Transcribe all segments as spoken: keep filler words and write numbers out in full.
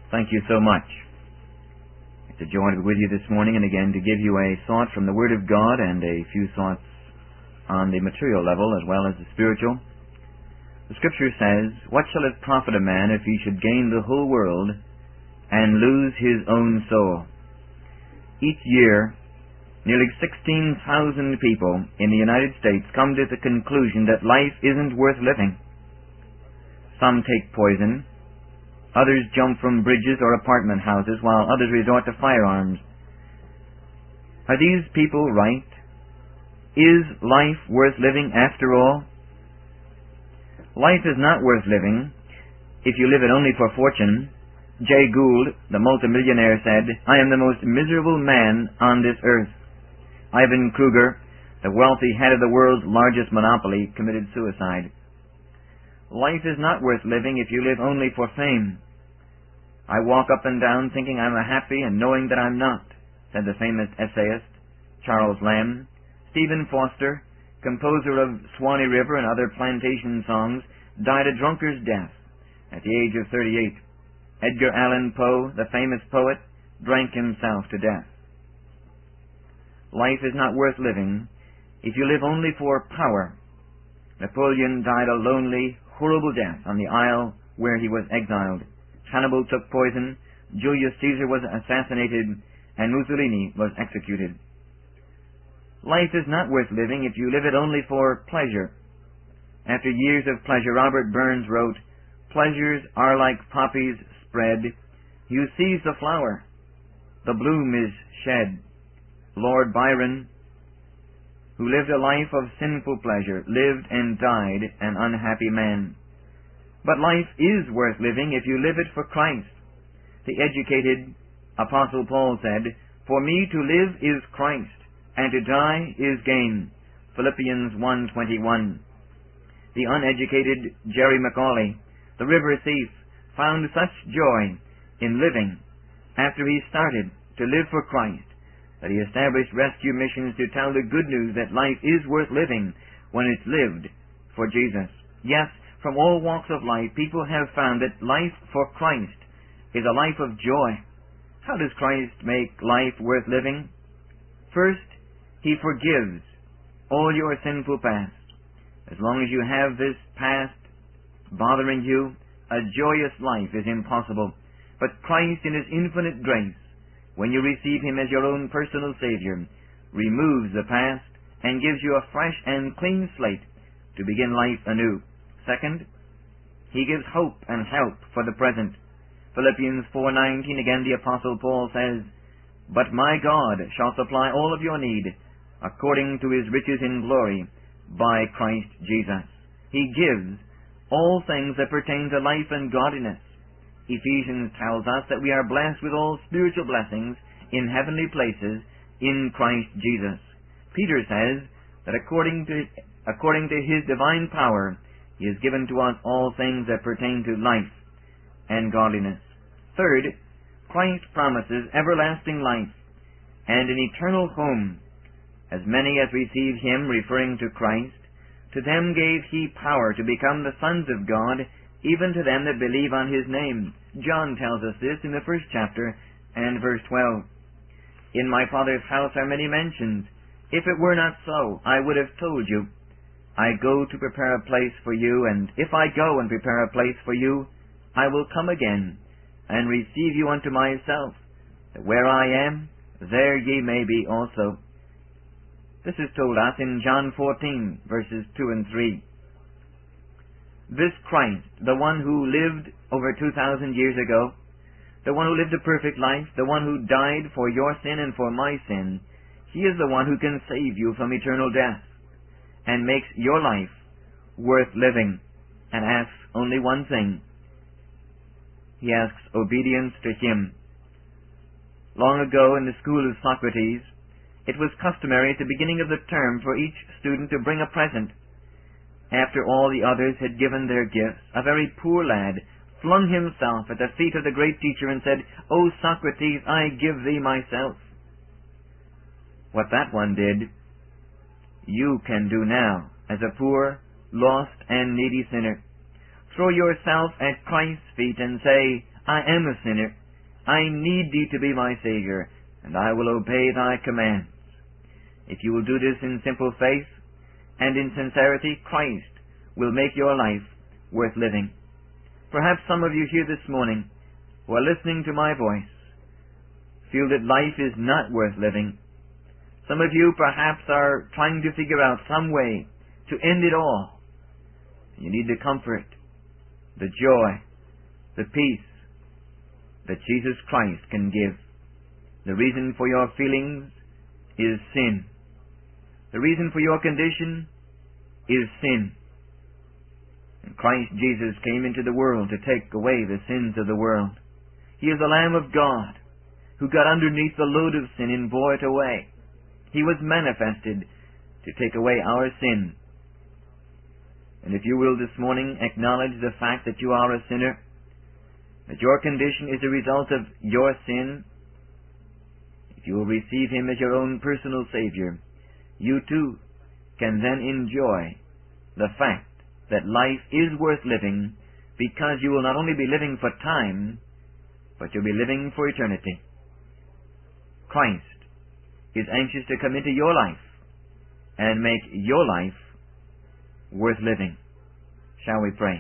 Thank you so much. It's a joy to be with you this morning and again to give you a thought from the Word of God and a few thoughts on the material level as well as the spiritual. The Scripture says, "What shall it profit a man if he should gain the whole world and lose his own soul?" Each year, nearly sixteen thousand people in the United States come to the conclusion that life isn't worth living. Some take poison. Others jump from bridges or apartment houses, while others resort to firearms. Are these people right? Is life worth living after all? Life is not worth living if you live it only for fortune. Jay Gould, the multimillionaire, said, "I am the most miserable man on this earth." Ivan Kruger, the wealthy head of the world's largest monopoly, committed suicide. Life is not worth living if you live only for fame. "I walk up and down thinking I'm happy and knowing that I'm not," said the famous essayist Charles Lamb. Stephen Foster, composer of Swanee River and other plantation songs, died a drunkard's death at the age of thirty-eight. Edgar Allan Poe, the famous poet, drank himself to death. Life is not worth living if you live only for power. Napoleon died a lonely, horrible death on the isle where he was exiled. Hannibal took poison, Julius Caesar was assassinated, and Mussolini was executed. Life is not worth living if you live it only for pleasure. After years of pleasure, Robert Burns wrote, "Pleasures are like poppies spread. You seize the flower. The bloom is shed." Lord Byron, who lived a life of sinful pleasure, lived and died an unhappy man. But life is worth living if you live it for Christ. The educated Apostle Paul said, "For me to live is Christ, and to die is gain." Philippians one twenty-one. The uneducated Jerry McAuley, the river thief, found such joy in living after he started to live for Christ that he established rescue missions to tell the good news that life is worth living when it's lived for Jesus. Yes, from all walks of life, people have found that life for Christ is a life of joy. How does Christ make life worth living? First, He forgives all your sinful past. As long as you have this past bothering you, a joyous life is impossible. But Christ, in His infinite grace, when you receive Him as your own personal Savior, removes the past and gives you a fresh and clean slate to begin life anew. Second, He gives hope and help for the present. Philippians four nineteen, again the Apostle Paul says, "But my God shall supply all of your need according to His riches in glory by Christ Jesus." He gives all things that pertain to life and godliness. Ephesians tells us that we are blessed with all spiritual blessings in heavenly places in Christ Jesus. Peter says that according to, according to His divine power, He has given to us all things that pertain to life and godliness. Third, Christ promises everlasting life and an eternal home. "As many as receive Him," referring to Christ, "to them gave He power to become the sons of God, even to them that believe on His name." John tells us this in the first chapter and verse twelve. "In my Father's house are many mansions. If it were not so, I would have told you. I go to prepare a place for you, and if I go and prepare a place for you, I will come again and receive you unto myself, that where I am, there ye may be also." This is told us in John fourteen, verses two and three. This Christ, the one who lived over two thousand years ago, the one who lived a perfect life, the one who died for your sin and for my sin, He is the one who can save you from eternal death and makes your life worth living, and asks only one thing. He asks obedience to Him. Long ago in the school of Socrates, it was customary at the beginning of the term for each student to bring a present. After all the others had given their gifts, a very poor lad flung himself at the feet of the great teacher and said, "O Socrates, I give thee myself." What that one did, you can do now as a poor, lost, and needy sinner. Throw yourself at Christ's feet and say, I am a sinner. I need thee to be my Savior, and I will obey thy commands. If you will do this in simple faith and in sincerity, Christ will make your life worth living. Perhaps some of you here this morning who are listening to my voice feel that life is not worth living. Some of you perhaps are trying to figure out some way to end it all. You need the comfort, the joy, the peace that Jesus Christ can give. The reason for your feelings is sin. The reason for your condition is sin. And Christ Jesus came into the world to take away the sins of the world. He is the Lamb of God who got underneath the load of sin and bore it away. He was manifested to take away our sin. And if you will this morning acknowledge the fact that you are a sinner, that your condition is a result of your sin, if you will receive Him as your own personal Savior, you too can then enjoy the fact that life is worth living, because you will not only be living for time, but you'll be living for eternity. Christ is anxious to come into your life and make your life worth living. Shall we pray?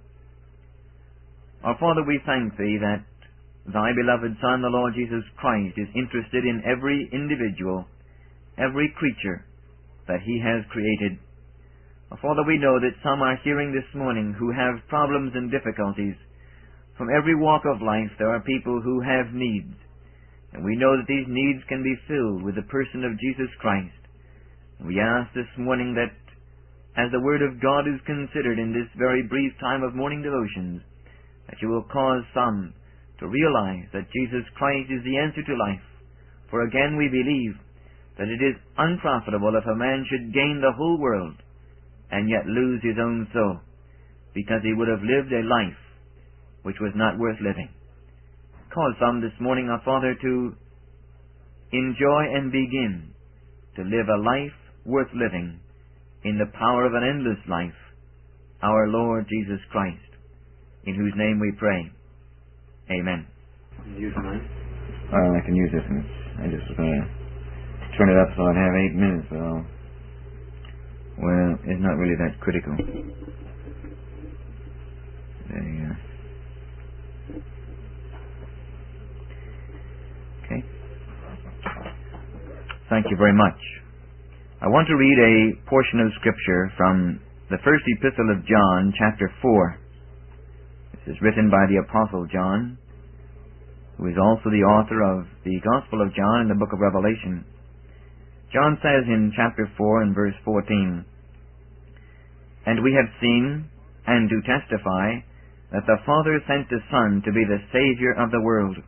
Our Father, we thank Thee that Thy beloved Son, the Lord Jesus Christ, is interested in every individual, every creature that He has created. Our Father, we know that some are hearing this morning who have problems and difficulties. From every walk of life there are people who have needs, and we know that these needs can be filled with the person of Jesus Christ. And we ask this morning that as the Word of God is considered in this very brief time of morning devotions, that You will cause some to realize that Jesus Christ is the answer to life. For again we believe that it is unprofitable if a man should gain the whole world and yet lose his own soul, because he would have lived a life which was not worth living. Cause some this morning, our Father, to enjoy and begin to live a life worth living in the power of an endless life, our Lord Jesus Christ, in whose name we pray. Amen. Use mine? Well, I can use this one. I just was going to turn it up so I'd have eight minutes, so... Well, it's not really that critical. There you go. Okay. Thank you very much. I want to read a portion of Scripture from the first epistle of John, chapter four. This is written by the Apostle John, who is also the author of the Gospel of John and the book of Revelation. John says in chapter four and verse fourteen, "And we have seen and do testify that the Father sent the Son to be the Savior of the world.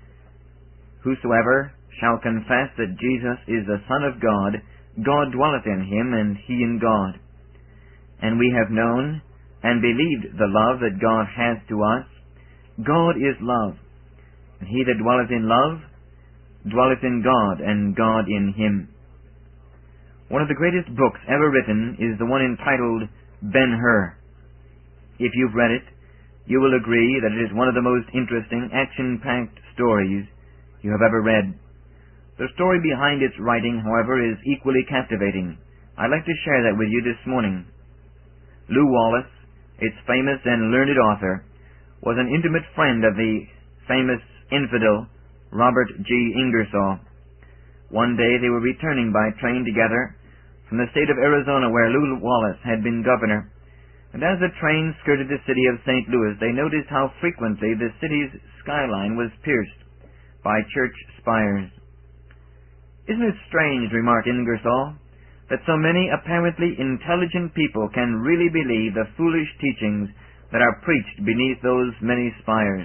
Whosoever shall confess that Jesus is the Son of God, God dwelleth in him, and he in God. And we have known and believed the love that God hath to us. God is love, and he that dwelleth in love dwelleth in God, and God in him." One of the greatest books ever written is the one entitled Ben-Hur. If you've read it, you will agree that it is one of the most interesting, action-packed stories you have ever read. The story behind its writing, however, is equally captivating. I'd like to share that with you this morning. Lew Wallace, its famous and learned author, was an intimate friend of the famous infidel Robert G. Ingersoll. One day they were returning by train together from the state of Arizona, where Lew Wallace had been governor, and as the train skirted the city of Saint Louis, they noticed how frequently the city's skyline was pierced by church spires. "Isn't it strange," remarked Ingersoll, "that so many apparently intelligent people can really believe the foolish teachings that are preached beneath those many spires?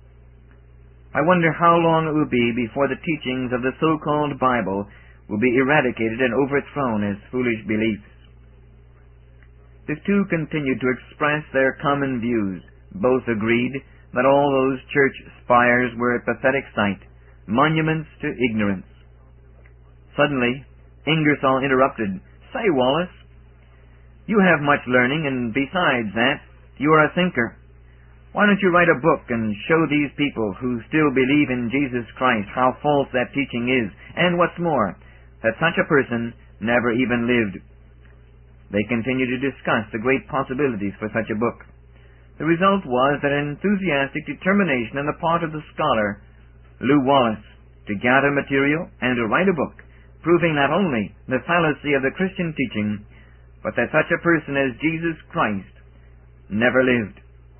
I wonder how long it will be before the teachings of the so-called Bible will be eradicated and overthrown as foolish beliefs." The two continued to express their common views. Both agreed that all those church spires were a pathetic sight, monuments to ignorance. Suddenly, Ingersoll interrupted. "Say, Wallace, you have much learning, and besides that, you are a thinker. Why don't you write a book and show these people who still believe in Jesus Christ how false that teaching is, and what's more, that such a person never even lived. They continued to discuss the great possibilities for such a book. The result was that an enthusiastic determination on the part of the scholar, Lew Wallace, to gather material and to write a book, proving not only the fallacy of the Christian teaching, but that such a person as Jesus Christ never lived.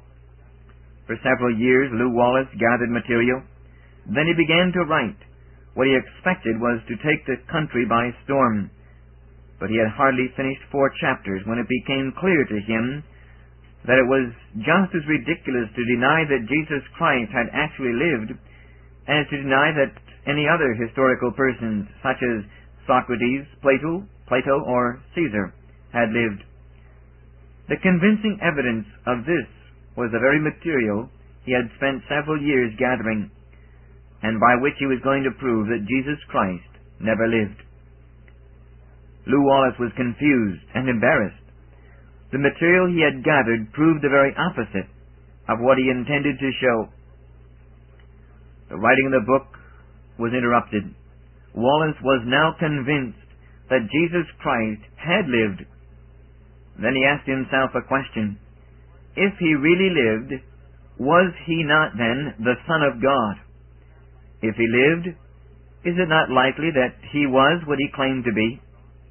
For several years, Lew Wallace gathered material. Then he began to write. What he expected was to take the country by storm. But he had hardly finished four chapters when it became clear to him that it was just as ridiculous to deny that Jesus Christ had actually lived as to deny that any other historical persons, such as Socrates, Plato, Plato, or Caesar, had lived. The convincing evidence of this was the very material he had spent several years gathering, and by which he was going to prove that Jesus Christ never lived. Lew Wallace was confused and embarrassed. The material he had gathered proved the very opposite of what he intended to show. The writing of the book was interrupted. Wallace was now convinced that Jesus Christ had lived. Then he asked himself a question. If he really lived, was he not then the Son of God? If he lived, is it not likely that he was what he claimed to be?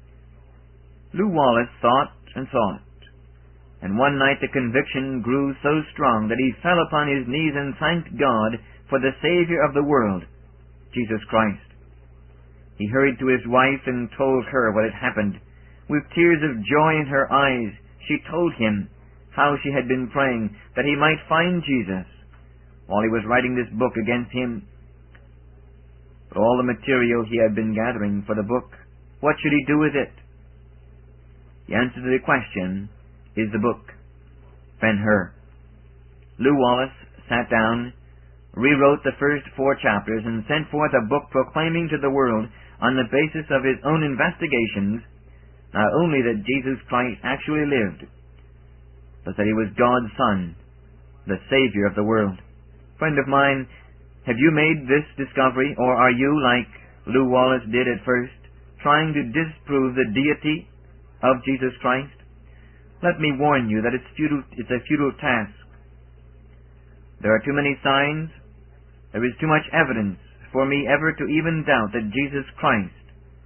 Lew Wallace thought and thought, and one night the conviction grew so strong that he fell upon his knees and thanked God for the Savior of the world, Jesus Christ. He hurried to his wife and told her what had happened. With tears of joy in her eyes, she told him how she had been praying that he might find Jesus while he was writing this book against him. But all the material he had been gathering for the book, what should he do with it? The answer to the question is the book, Ben-Hur. Lew Wallace sat down, rewrote the first four chapters, and sent forth a book proclaiming to the world, on the basis of his own investigations, not only that Jesus Christ actually lived, but that he was God's Son, the Savior of the world. Friend of mine, have you made this discovery, or are you, like Lew Wallace did at first, trying to disprove the deity of Jesus Christ? Let me warn you that it's futile, it's a futile task. There are too many signs, there is too much evidence for me ever to even doubt that Jesus Christ,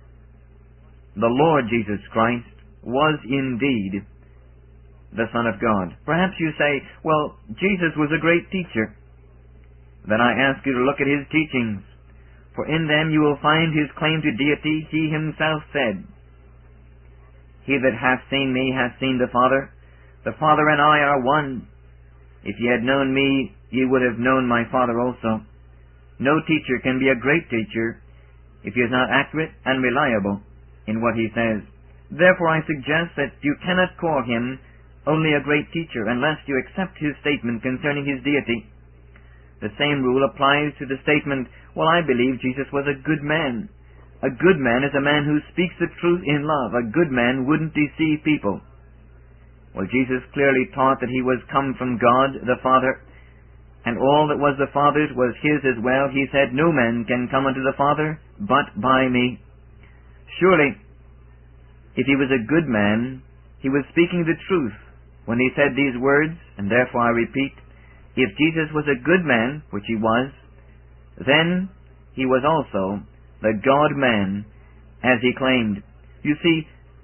the Lord Jesus Christ, was indeed the Son of God. Perhaps you say, well, Jesus was a great teacher. Then I ask you to look at his teachings, for in them you will find his claim to deity. He himself said, He that hath seen me hath seen the Father. The Father and I are one. If ye had known me, ye would have known my Father also. No teacher can be a great teacher if he is not accurate and reliable in what he says. Therefore I suggest that you cannot call him only a great teacher unless you accept his statement concerning his deity. The same rule applies to the statement, well, I believe Jesus was a good man. A good man is a man who speaks the truth in love. A good man wouldn't deceive people. Well, Jesus clearly taught that he was come from God the Father, and all that was the Father's was his as well. He said, no man can come unto the Father but by me. Surely, if he was a good man, he was speaking the truth when he said these words, and therefore I repeat, if Jesus was a good man, which he was, then he was also the God-man, as he claimed. You see,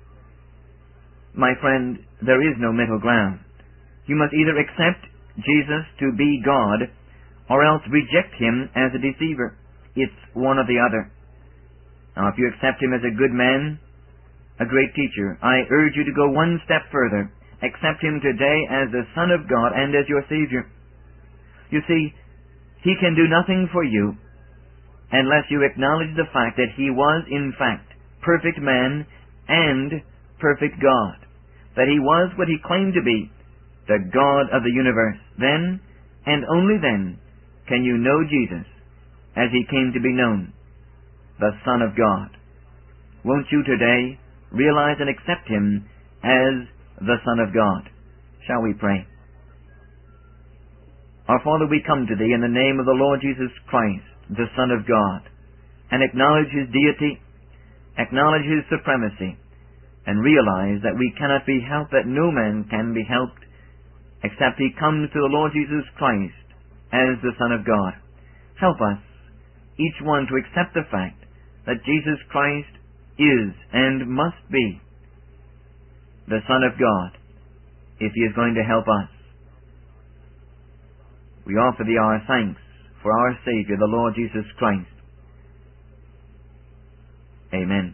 my friend, there is no middle ground. You must either accept Jesus to be God, or else reject him as a deceiver. It's one or the other. Now, if you accept him as a good man, a great teacher, I urge you to go one step further. Accept him today as the Son of God and as your Savior. You see, he can do nothing for you unless you acknowledge the fact that he was, in fact, perfect man and perfect God. That he was what he claimed to be, the God of the universe. Then, and only then, can you know Jesus as he came to be known, the Son of God. Won't you today realize and accept him as the Son of God? Shall we pray? Our Father, we come to Thee in the name of the Lord Jesus Christ, the Son of God, and acknowledge His deity, acknowledge His supremacy, and realize that we cannot be helped, that no man can be helped, except he comes to the Lord Jesus Christ as the Son of God. Help us, each one, to accept the fact that Jesus Christ is and must be the Son of God if He is going to help us. We offer Thee our thanks for our Savior, the Lord Jesus Christ. Amen.